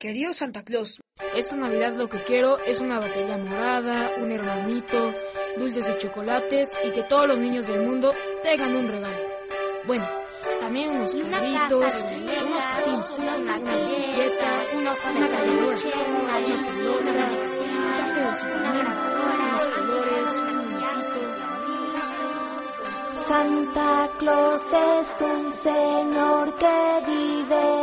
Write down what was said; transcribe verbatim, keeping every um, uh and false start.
Querido Santa Claus, esta Navidad lo que quiero es una batería morada, un hermanito, dulces y chocolates y que todos los niños del mundo tengan un regalo. Bueno, también unos carritos, unos patines, una bicicleta, una cargadora, una pelota, un traje de Superman, unos colores, un muñequito. Santa Claus es un señor que vive